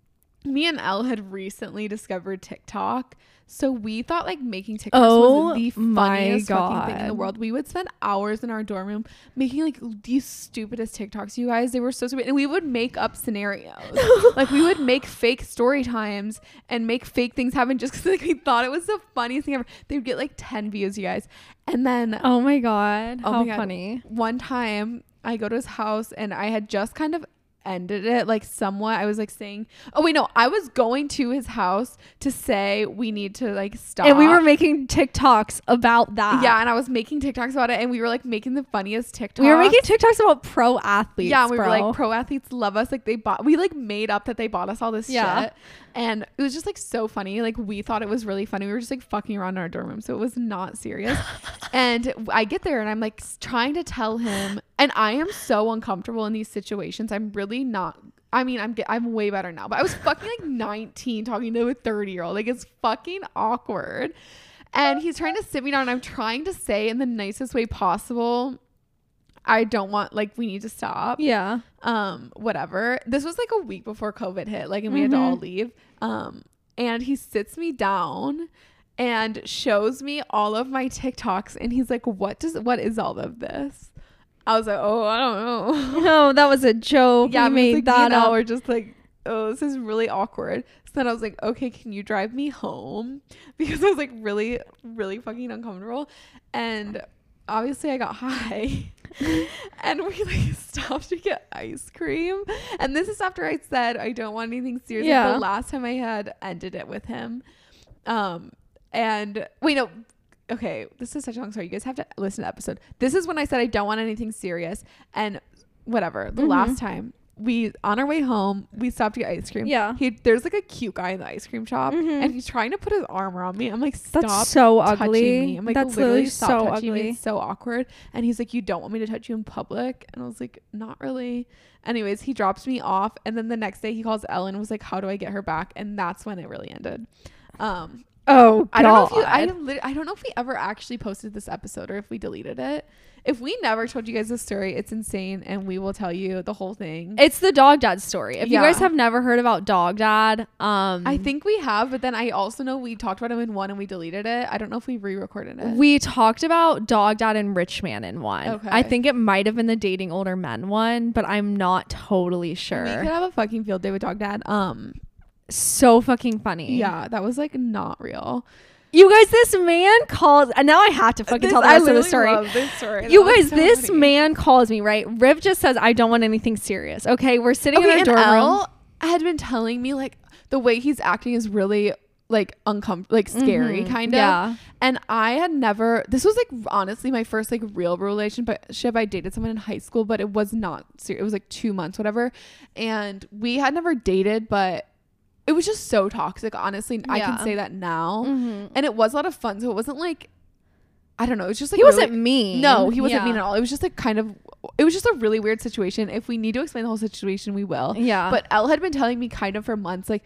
me and Elle had recently discovered TikTok. So we thought like making TikToks Oh was the my funniest fucking thing in the God. world. We would spend hours in our dorm room making like these stupidest TikToks, you guys. They were so stupid. And we would make up scenarios. Like we would make fake story times and make fake things happen just because like we thought it was the funniest thing ever. They would get like ten views, you guys. And then Oh my god. Oh How my God. funny. one time I go to his house and I had just kind of ended it like somewhat. I was like saying, oh wait, no, I was going to his house to say we need to like stop. And we were making TikToks about that. yeah, and I was making TikToks about it, and we were like making the funniest TikToks. We were making TikToks about pro athletes. yeah, and we bro. were like, pro athletes love us. Like they bought, we like made up that they bought us all this Yeah. shit, and it was just like so funny. Like we thought it was really funny. We were just like fucking around in our dorm room, so it was not serious. And I get there and I'm like s- trying to tell him, and I am so uncomfortable in these situations. I'm really not. I mean, I'm get, I'm way better now, but I was fucking like nineteen talking to a thirty year old. Like it's fucking awkward. And he's trying to sit me down, and I'm trying to say in the nicest way possible, I don't want, like, we need to stop. Yeah. Um, whatever. This was like a week before COVID hit, like, and we had to all Mhm. leave. Um, and he sits me down and shows me all of my TikToks, and he's like, "What does what is all of this?" I was like, "Oh, I don't know." No, that was a joke. Yeah, we I made like, that you know, up. we're just like, oh, this is really awkward. So then I was like, okay, can you drive me home? Because I was like really, really fucking uncomfortable. And obviously I got high. And we like stopped to get ice cream. And this is after I said I don't want anything serious. Yeah. Like the last time I had ended it with him. Um, and wait, no. Okay, this is such a long story. You guys have to listen to the episode. This is when I said I don't want anything serious. And whatever. The Mm-hmm. last time we on our way home, we stopped to get ice cream. Yeah. He there's like a cute guy in the ice cream shop, Mhm. and he's trying to put his arm around me. I'm like, stop. That's so touching ugly. me. I'm like, That's literally literally stop so touching me. ugly. It's so awkward. And he's like, you don't want me to touch you in public? And I was like, not really. Anyways, he drops me off, and then the next day he calls Ellen and was like, how do I get her back? And that's when it really ended. Um, Oh, I don't know if you. I God. lit- I don't know if we ever actually posted this episode or if we deleted it. If we never told you guys this story, it's insane, and we will tell you the whole thing. It's the Dog Dad story. If Yeah. you guys have never heard about Dog Dad, um, I think we have, but then I also know we talked about him in one and we deleted it. I don't know if we re-recorded it. we talked about Dog Dad and Rich Man in one. Okay. I think it might have been the Dating Older Men one, but I'm not totally sure. We could have a fucking field day with Dog Dad. Um, So fucking funny. yeah, that was like not real. You guys, this man calls, and now I have to fucking This- tell the I rest of the literally story. love this story. You That was guys, so this funny. man calls me, right? Riv just says, I don't want anything serious. Okay, we're sitting Okay, in our and dorm room. Elle had been telling me like the way he's acting is really like uncomfortable, like scary, Mhm, kind of. yeah. And I had never. This was like honestly my first like real relationship. I dated someone in high school, but it was not serious. It was like two months, whatever. And we had never dated, but it was just so toxic. Honestly, I Yeah. can say that now. Mhm. And it was a lot of fun. So it wasn't like, I don't know. It was just like He wasn't really- mean. No, he wasn't Yeah. mean at all. It was just like kind of. It was just a really weird situation. If we need to explain the whole situation, we will. Yeah. But Elle had been telling me kind of for months, like,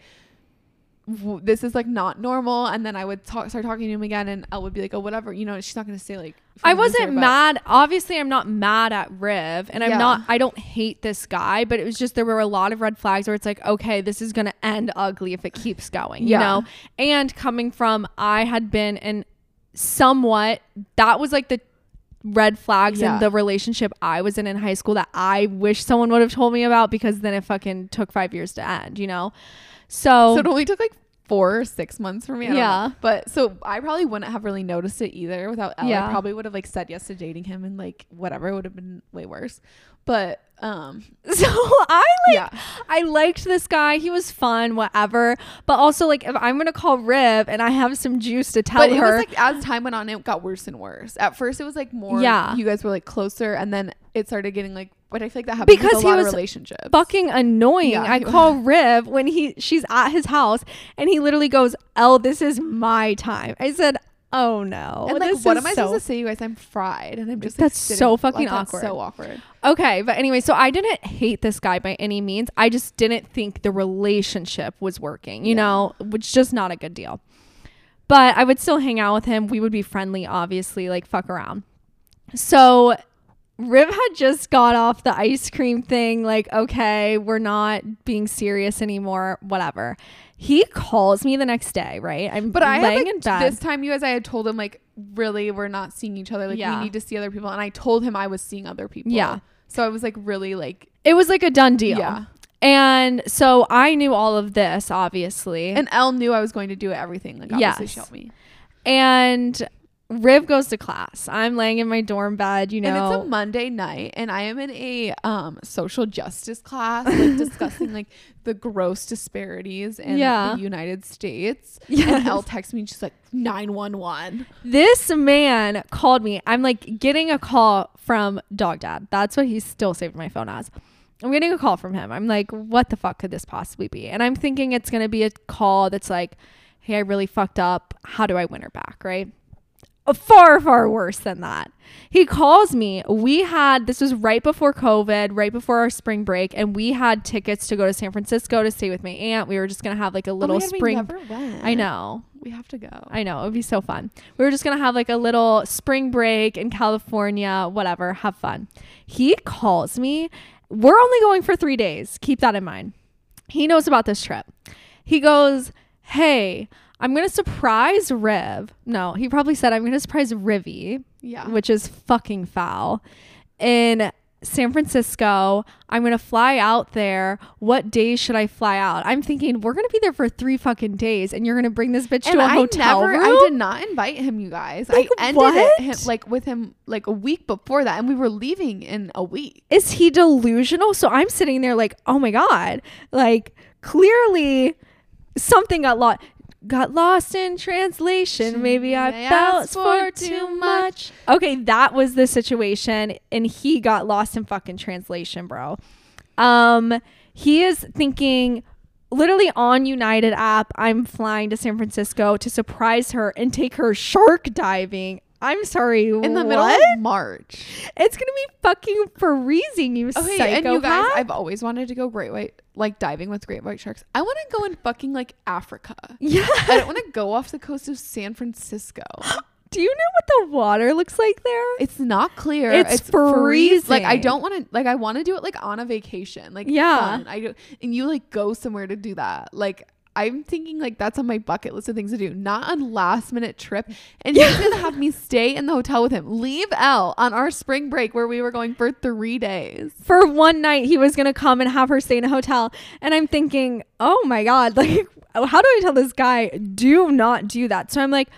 w- this is like not normal. And then I would talk, start talking to him again, and Elle would be like, oh, whatever. You know, she's not going to say like. I feelings wasn't there, but- mad. Obviously, I'm not mad at Riv, and I'm Yeah. not. I don't hate this guy, but it was just there were a lot of red flags where it's like, okay, this is gonna end ugly if it keeps going, you Yeah. know. And coming from, I had been in somewhat. That was like the red flags Yeah. in the relationship I was in in high school that I wish someone would have told me about, because then it fucking took five years to end, you know. So, So it only took like four or six months for me. I don't Yeah. know. But so I probably wouldn't have really noticed it either without Elle. Yeah. I probably would have like said yes to dating him and like whatever. It would have been way worse. But um so I like. yeah. I liked this guy. He was fun, whatever. But also, like, if I'm gonna call Riv and I have some juice to tell But it her, was like as time went on, it got worse and worse. At first, it was like more. Yeah. You guys were like closer, and then it started getting like. But I feel like that happens Because with a he lot was of relationships. fucking annoying. Yeah, I he call Riv when he she's at his house, and he literally goes, "Elle, this is my time." I said, "Oh no." And like, this what is am I so supposed to say, you guys? I'm fried, and I'm just. Like, That's sitting- so fucking like, that's awkward. So awkward. Okay, but anyway, so I didn't hate this guy by any means. I just didn't think the relationship was working, you Yeah. know, which is just not a good deal. But I would still hang out with him. We would be friendly, obviously, like fuck around. So Riv had just got off the ice cream thing, like, okay, we're not being serious anymore, whatever. He calls me the next day, right? I'm But I had laying like, in bed. this time, you guys, I had told him like, really, we're not seeing each other. Like, Yeah. we need to see other people. And I told him I was seeing other people. Yeah. So I was like, really, like, It was like a done deal. yeah. And so I knew all of this, obviously. And Elle knew I was going to do everything. Like, obviously, Yes. she helped me. And Riv goes to class. I'm laying in my dorm bed, you know. And it's a Monday night, and I am in a um social justice class, like discussing like the gross disparities in Yeah. the United States. Yes. And Elle texts me, and she's like, nine one one. This man called me. I'm like getting a call from Dog Dad. That's what he's still saved my phone as. I'm getting a call from him. I'm like, what the fuck could this possibly be? And I'm thinking it's going to be a call that's like, hey, I really fucked up. How do I win her back? Right? Far, far worse than that. He calls me. We had, this was right before COVID, right before our spring break, and we had tickets to go to San Francisco to stay with my aunt. We were just going to have like a little oh my God, we spring. never went. I know. We have to go. I know. It would be so fun. We were just going to have like a little spring break in California, whatever, have fun. He calls me. We're only going for three days. Keep that in mind. He knows about this trip. He goes, hey, I'm going to surprise Riv. No, he probably said, I'm going to surprise Rivy, Yeah. which is fucking foul, in San Francisco. I'm going to fly out there. What days should I fly out? I'm thinking we're going to be there for three fucking days and you're going to bring this bitch and to a I hotel never, room? I did not invite him, you guys. Like, I ended what? it him, like with him like a week before that, and we were leaving in a week. Is he delusional? So I'm sitting there like, oh my God, like clearly something got lost. Got lost in translation. Maybe I felt for too much. Okay, that was the situation, and he got lost in fucking translation, bro. Um, he is thinking literally on United app, I'm flying to San Francisco to surprise her and take her shark diving. I'm sorry, in the what? middle of March. It's gonna be fucking freezing, you Okay, psychopath. and you guys, I've always wanted to go great white, like diving with great white sharks. I want to go in fucking like Africa. Yeah, I don't want to go off the coast of San Francisco. Do you know what the water looks like there? It's not clear. It's freezing. Like I don't want to. Like I want to do it like on a vacation. Like Yeah. fun. I do, and you like go somewhere to do that. Like I'm thinking like that's on my bucket list of things to do, not a last minute trip. And he's gonna have me stay in the hotel with him. Leave Elle on our spring break where we were going for three days. For one night, he was gonna come and have her stay in a hotel, and I'm thinking, oh my God, like how do I tell this guy do not do that? So I'm like,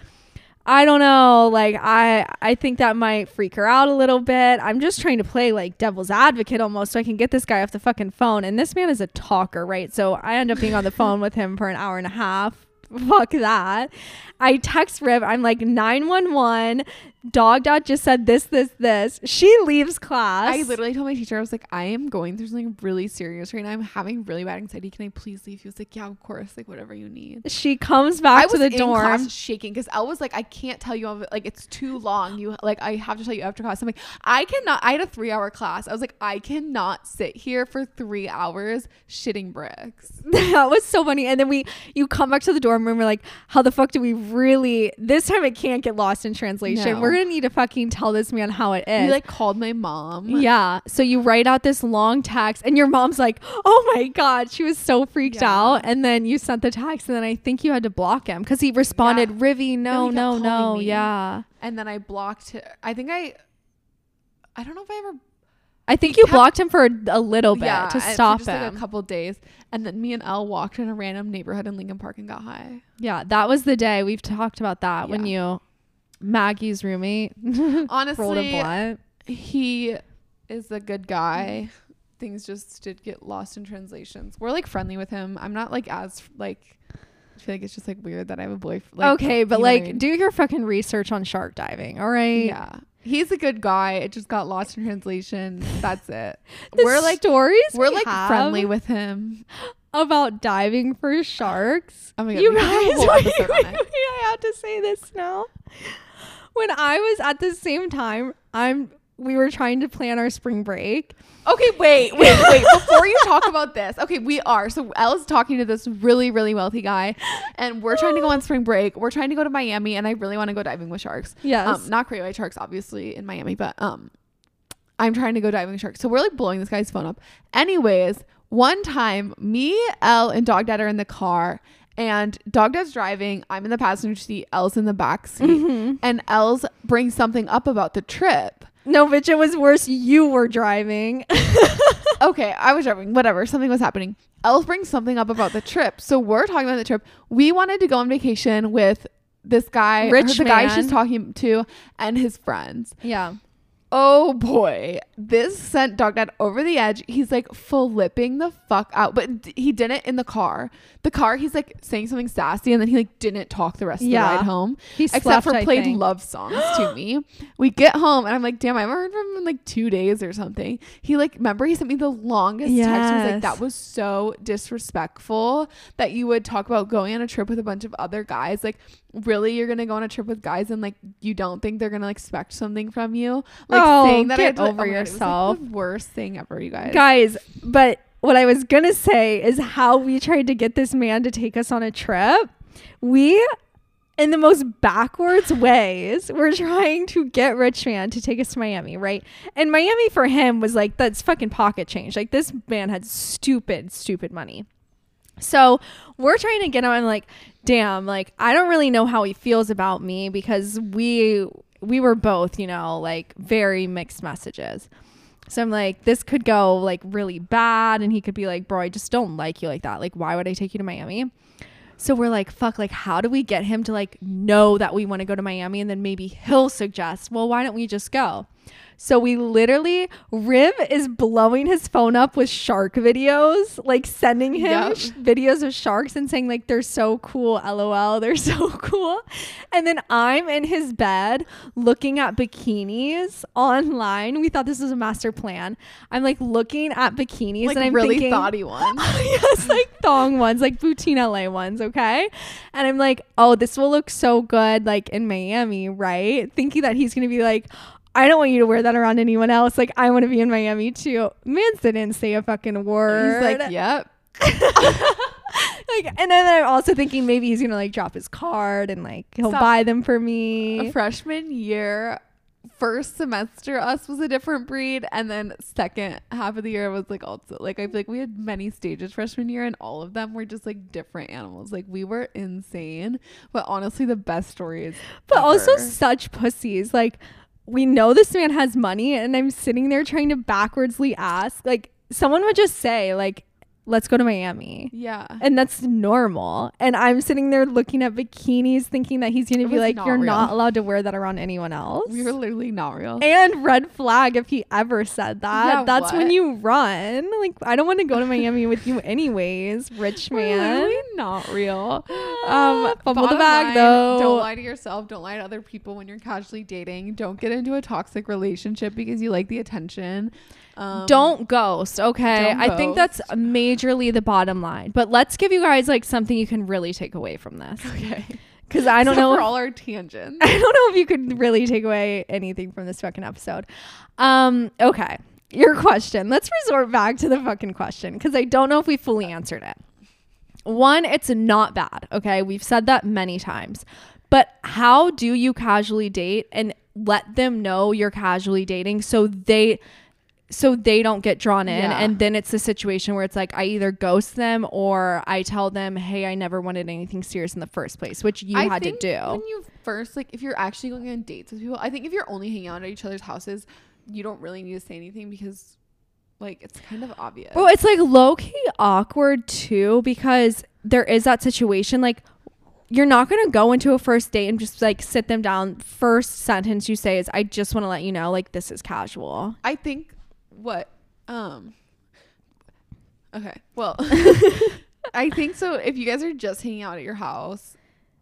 I don't know, like I I think that might freak her out a little bit. I'm just trying to play like devil's advocate almost so I can get this guy off the fucking phone. And this man is a talker, right? So I end up being on the phone with him for an hour and a half. Fuck that. I text Riv. I'm like nine one one. Dog dot just said this, this, this. She leaves class. I literally told my teacher, I was like, I am going through something really serious right now. I'm having really bad anxiety. Can I please leave? He was like, yeah, of course. Like whatever you need. She comes back I to was the in dorm. class shaking because Elle was like, I can't tell you all of it. Like it's too long. You like I have to tell you after class. I'm like, I cannot. I had a three hour class. I was like, I cannot sit here for three hours shitting bricks. That was so funny. And then we, you come back to the dorm room. We're like, how the fuck do we really? This time it can't get lost in translation. No. We're gonna need to fucking tell this man how it is. We like called my mom. Yeah. So you write out this long text, and your mom's like, oh my God, she was so freaked Yeah. out. And then you sent the text, and then I think you had to block him because he responded, Yeah. Rivy, no, he kept no, no. calling me. Yeah. And then I blocked her. I think I. I don't know if I ever. I think He you kept- blocked him for a, a little bit yeah, to and for stop just, him. like, a couple days, and then me and Elle walked in a random neighborhood in Lincoln Park and got high. Yeah, that was the day we've talked about that when Yeah. you, Maggie's roommate, rolled a Honestly, blunt. he is a good guy. Things just did get lost in translations. We're like friendly with him. I'm not like as like. I feel like it's just like weird that I have a boyfriend. Like, Okay, but you know what I like, mean? do your fucking research on shark diving, all right? Yeah, he's a good guy. It just got lost in translation. That's it. The we're like stories we're we like have friendly with him. about diving for sharks. Oh my God, you we could do a guys, whole wait, episode on wait, it. wait, I have to say this now. When I was at the same time, I'm we were trying to plan our spring break. Okay, wait, wait, wait. Before you talk about this, okay, we are. So Elle's talking to this really, really wealthy guy, and we're trying to go on spring break. We're trying to go to Miami, and I really want to go diving with sharks. Yes. Um, not great white sharks, obviously, in Miami, but um, I'm trying to go diving with sharks. So we're like blowing this guy's phone up. Anyways, one time, me, Elle, and Dog Dad are in the car. And Dog Dad's driving. I'm in the passenger seat. Elle's in the back seat. Mm-hmm. And Elle's brings something up about the trip. No, bitch, it was worse. You were driving. Okay, I was driving. Whatever. Something was happening. Elle brings something up about the trip. So we're talking about the trip. We wanted to go on vacation with this guy, Rich the guy man. she's talking to, and his friends. Yeah. Oh boy, this sent Dog Dad over the edge. He's like flipping the fuck out, but d- he didn't in the car. The car, he's like saying something sassy, and then he like didn't talk the rest Yeah. of the ride home. He Except slept, for I played think. love songs to me. We get home and I'm like, damn, I haven't heard from him in like two days or something. He like, remember he sent me the longest text. He was like, Yes. that was so disrespectful that you would talk about going on a trip with a bunch of other guys. Like, really, you're gonna go on a trip with guys and like you don't think they're gonna like, expect something from you? Like Oh, saying that I get had to, like, over oh my God, it was, yourself. like, the worst thing ever, you guys. Guys, but what I was going to say is how we tried to get this man to take us on a trip. We, in the most backwards ways, we're trying to get Rich Man to take us to Miami, right? And Miami for him was like, that's fucking pocket change. Like, this man had stupid, stupid money. So we're trying to get him. I'm like, damn, like, I don't really know how he feels about me because we, we were both, you know, like very mixed messages. So I'm like, this could go like really bad. And he could be like, bro, I just don't like you like that. Like, why would I take you to Miami? So we're like, fuck, like, how do we get him to like know that we want to go to Miami? And then maybe he'll suggest, well, why don't we just go? So we literally, Riv is blowing his phone up with shark videos, like sending him Yep. sh- videos of sharks and saying like, they're so cool, LOL, they're so cool. And then I'm in his bed looking at bikinis online. We thought this was a master plan. I'm like looking at bikinis Like and I'm really thinking, thoughty one. yes, like thong ones, like Poutine L A ones, okay? And I'm like, oh, this will look so good like in Miami, right? Thinking that he's gonna be like, I don't want you to wear that around anyone else. Like, I want to be in Miami too. Mans didn't say a fucking word. He's like, yep. Like, and then I'm also thinking maybe he's gonna like drop his card and like he'll So, buy them for me. Freshman year, first semester, us was a different breed, and then second half of the year was like also like I feel like we had many stages freshman year, and all of them were just like different animals. Like we were insane, but honestly, the best stories. But ever. also such pussies. Like, we know this man has money, and I'm sitting there trying to backwardsly ask. Like, someone would just say like, let's go to Miami. yeah. And that's normal. And I'm sitting there looking at bikinis thinking that he's going to It be was like, not you're real. not allowed to wear that around anyone else. We were literally not real. And red flag if he ever said that. Yeah, That's when what? you run. Like, I don't want to go to Miami with you anyways, rich We're man. literally not real. Um, fumble the bottom bag line, though. Don't lie to yourself. Don't lie to other people when you're casually dating. Don't get into a toxic relationship because you like the attention. Um, Don't ghost, okay? don't I think that's ghost. majorly the bottom line. But let's give you guys like something you can really take away from this. Okay. Because I don't Except know. for if- all our tangents. I don't know if you could really take away anything from this fucking episode. Um, okay. Your question. Let's resort back to the fucking question because I don't know if we fully answered it. One, it's not bad. Okay. We've said that many times. But how do you casually date and let them know you're casually dating so they so they don't get drawn in? Yeah. And then it's the situation where it's like I either ghost them or I tell them, hey, I never wanted anything serious in the first place, which you I had to think do. When you first, like, if you're actually going on dates with people, I think if you're only hanging out at each other's houses, you don't really need to say anything because, like, it's kind of obvious. Well, it's like low key awkward too because there is that situation like you're not going to go into a first date and just like sit them down. First sentence you say is, I just want to let you know, like, this is casual. I think what, um, okay, well, I think so. If you guys are just hanging out at your house,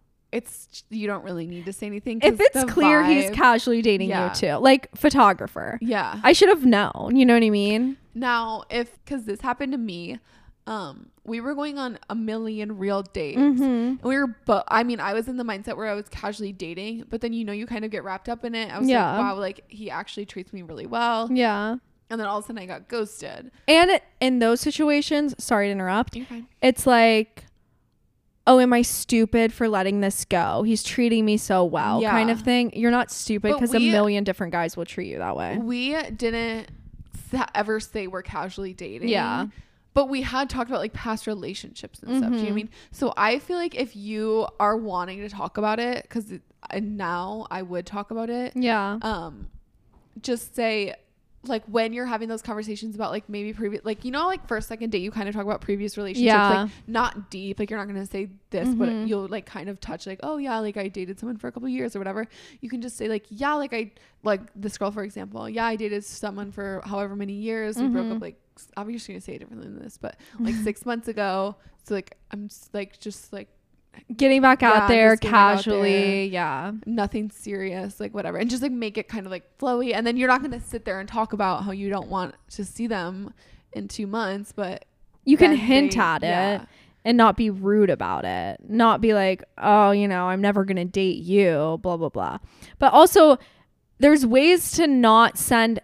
it's, you don't really need to say anything. 'cause If it's the clear he's vibe- casually dating Yeah. you too, like photographer. Yeah. I should have known. You know what I mean? Now, if, cause this happened to me, um, we were going on a million real dates. Mm-hmm. And we were, but I mean, I was in the mindset where I was casually dating, but then, you know, you kind of get wrapped up in it. I was Yeah. like, wow, like he actually treats me really well. Yeah. And then all of a sudden I got ghosted. And it, in those situations, sorry to interrupt, You're fine. it's like, oh, am I stupid for letting this go? He's treating me so well, Yeah. kind of thing. You're not stupid But because a we- million different guys will treat you that way. We didn't sa- ever say we're casually dating. Yeah. But we had talked about like past relationships and stuff. Do you know what I Mhm. mean? So I feel like if you are wanting to talk about it, because now I would talk about it. Yeah. Um, just say like when you're having those conversations about like maybe previous, like, you know, like first, second date, you kind of talk about previous relationships, Yeah. like not deep, like you're not going to say this, but Mhm. you'll like kind of touch like, oh yeah, like I dated someone for a couple years or whatever. You can just say like, yeah, like I, like this girl, for example, yeah, I dated someone for however many years. We broke Mhm. up like, s- obviously going to say it differently than this, but like six months ago. So like, I'm just, like, just like, Getting back Yeah, out there just getting out casually. there. Yeah. nothing serious, like whatever, and just like make it kind of like flowy, and then you're not going to sit there and talk about how you don't want to see them in two months, but You can then hint they- at it yeah. and not be rude about it. Not be like, oh, you know, I'm never going to date you, blah, blah, blah. But also, there's ways to not send.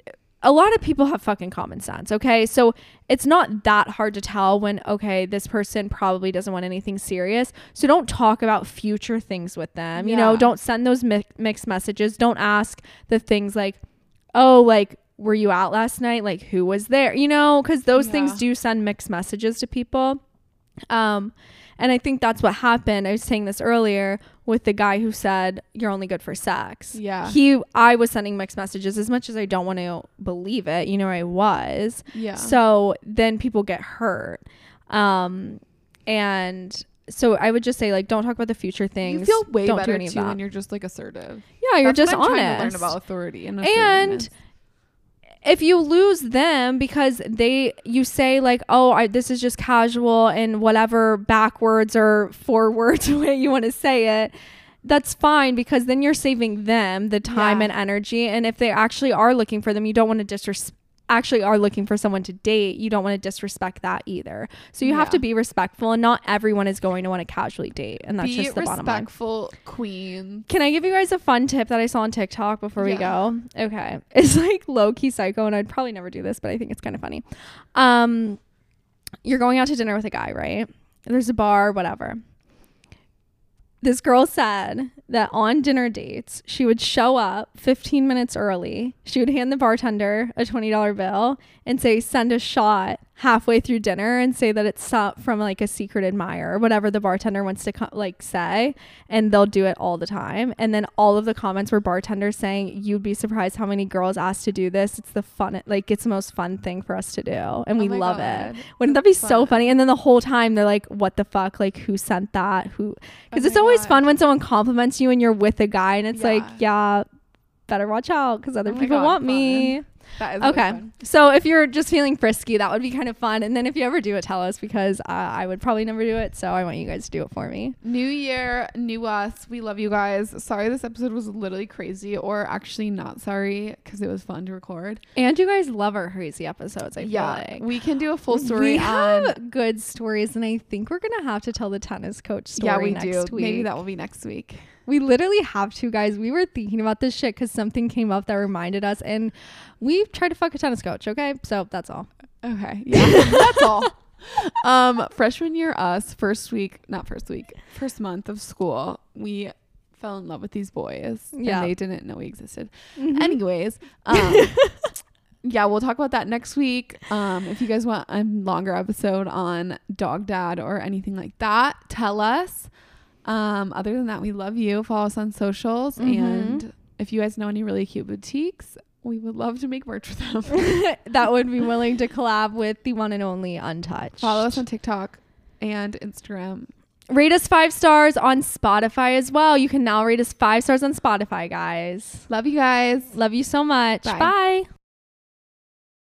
A lot of people have fucking common sense, okay? So it's not that hard to tell when, okay, this person probably doesn't want anything serious. So don't talk about future things with them. You know, Yeah. don't send those mi- mixed messages. Don't ask the things like, oh, like, were you out last night? Like, who was there? You know, because those things Yeah. do send mixed messages to people. Um, and I think that's what happened. I was saying this earlier with the guy who said you're only good for sex. Yeah. He, I was sending mixed messages as much as I don't want to believe it. You know, I was. Yeah. So then people get hurt. Um, and so I would just say, like, don't talk about the future things. You feel way don't better do any of too that. when you're just like assertive. Yeah, you're That's just what I'm honest. trying to learn about authority and And if you lose them because they, you say like, oh, I, this is just casual and whatever backwards or forwards way you want to say it, that's fine, because then you're saving them the time Yeah. and energy. And if they actually are looking for them, you don't want to disrespect. Actually are looking for someone to date, you don't want to disrespect that either. So you Yeah. have to be respectful, and not everyone is going to want to casually date, and that's be just the bottom line. respectful, queen. Can I give you guys a fun tip that I saw on TikTok before we Yeah. go? Okay. It's like low-key psycho, and I'd probably never do this, but I think it's kind of funny. Um, you're going out to dinner with a guy, right? There's a bar, whatever. This girl said that on dinner dates, she would show up fifteen minutes early. She would hand the bartender a twenty dollar bill and say, send a shot halfway through dinner, and say that it's so- from like a secret admirer or whatever the bartender wants to co- like say. And they'll do it all the time. And then all of the comments were bartenders saying, you'd be surprised how many girls ask to do this. It's the fun, like it's the most fun thing for us to do. And we Oh my love God. it. Wouldn't that be That's so fun. funny? And then the whole time they're like, what the fuck? Like, who sent that? Who? Because Oh it's my always God. fun when someone compliments you and you're with a guy and it's Yeah. like, yeah, better watch out because other Oh my people God, want fun. me. That is really Okay. fun. So if you're just feeling frisky, that would be kind of fun. And then if you ever do it, tell us, because uh, I would probably never do it. So I want you guys to do it for me. New year, new us. We love you guys. Sorry this episode was literally crazy, or actually not sorry, because it was fun to record. And you guys love our crazy episodes, I Yeah, feel like. we can do a full story we on. have good stories, and I think we're going to have to tell the tennis coach story Yeah, we next do. week. Maybe that will be next week. We literally have to, guys. We were thinking about this shit because something came up that reminded us, and we tried to fuck a tennis coach. Okay, so that's all. Okay. Yeah, that's all. Um, freshman year, us first week, not first week, first month of school, we fell in love with these boys. Yeah. and they didn't know we existed. Mhm. Anyways, um, yeah, we'll talk about that next week. Um, if you guys want a longer episode on Dog Dad or anything like that, tell us. Um, other than that, we love you. Follow us on socials. Mhm. And if you guys know any really cute boutiques, we would love to make merch with them. That would be willing to collab with the one and only Untouched. Follow us on TikTok and Instagram. Rate us five stars on Spotify as well. You can now rate us five stars on Spotify, guys. Love you guys. Love you so much. Bye. Bye.